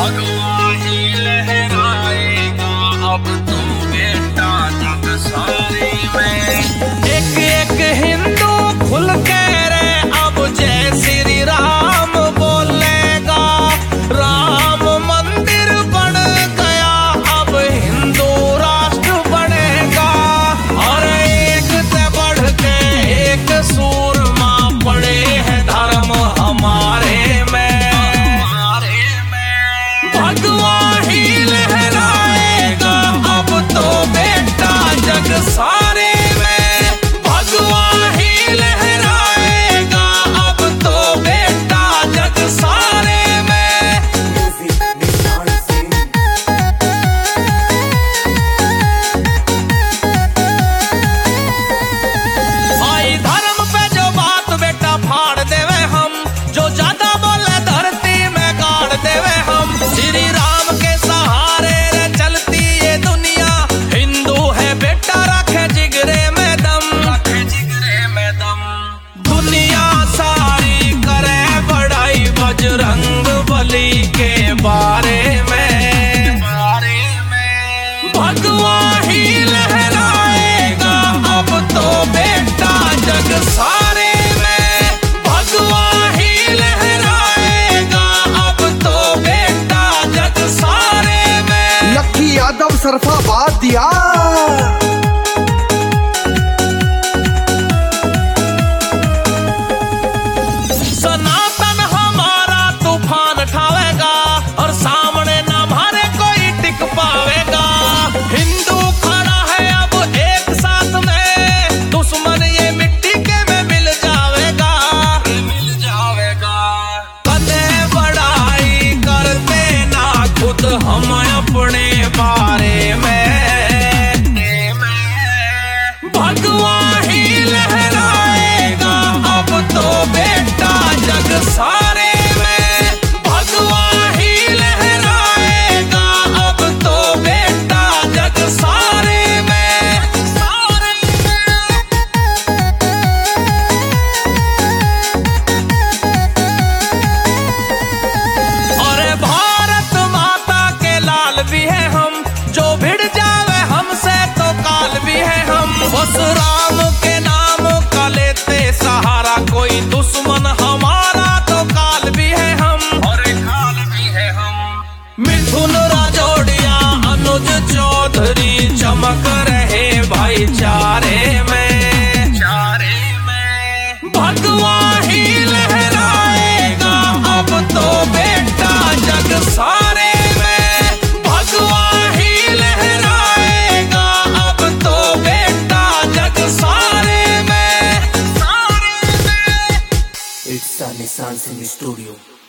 भगवा ही लहराएगा अब तो बेटा जग सारे में। एक एक हिंदू खुल के रे अब जय श्री राम बोलेगा। राम मंदिर बन गया अब हिंदू राष्ट्र बनेगा। और एक से बढ़ के एक सूरमा पड़े हैं धर्म हमारे में। भगवा ही लहराएगा अब तो बेटा जग सारे में। भगवा ही लहराएगा अब तो बेटा जग सारे में। भाई धर्म पे जो बात बेटा फाड़ देवे हम, जो ज्यादा बोले धरती में गाड़ देवे हम। श्री राम के सहारे रे चलती ये दुनिया, हिंदू है बेटा रखे जिगरे में दम। रखे जिगरे में दम। दुनिया सारी करे बड़ाई बजरंग बली के बारे में। भगवा ही लहराएगा अब तो बेटा जग सारे में। भगवा ही लहराएगा अब तो बेटा जग सारे में। लक्की यादव सरफाबाद दिया। सनातन हमारा तूफान ठावेगा और सामने ना हमारे कोई टिक पावेगा। हिंदू खड़ा है अब एक साथ में, दुश्मन ये मिट्टी के में मिल जावेगा। मिल जावेगा। कदे बड़ाई करते ना खुद हम अपने बारे में। भगवा ही लहराएगा अब तो बेटा जग सारे में। भगवा ही लहराएगा अब तो बेटा जग सारे में। अरे भारत माता के लाल भी है हम, जो भिड़ जावे हमसे तो काल भी है हम। बस राम के नाम का लेते सहारा, कोई दुश्मन हमारा तो काल भी है हम। और काल भी है हम। मिथुन राजोड़िया अनुज चौधरी चमक रहे भाईचारे में। चारे में। भगवा ही लहराएगा अब तो बेटा जग सारे में। भगवा ही लहराएगा अब तो बेटा जग सारे में। It's Sunny Sun Studio.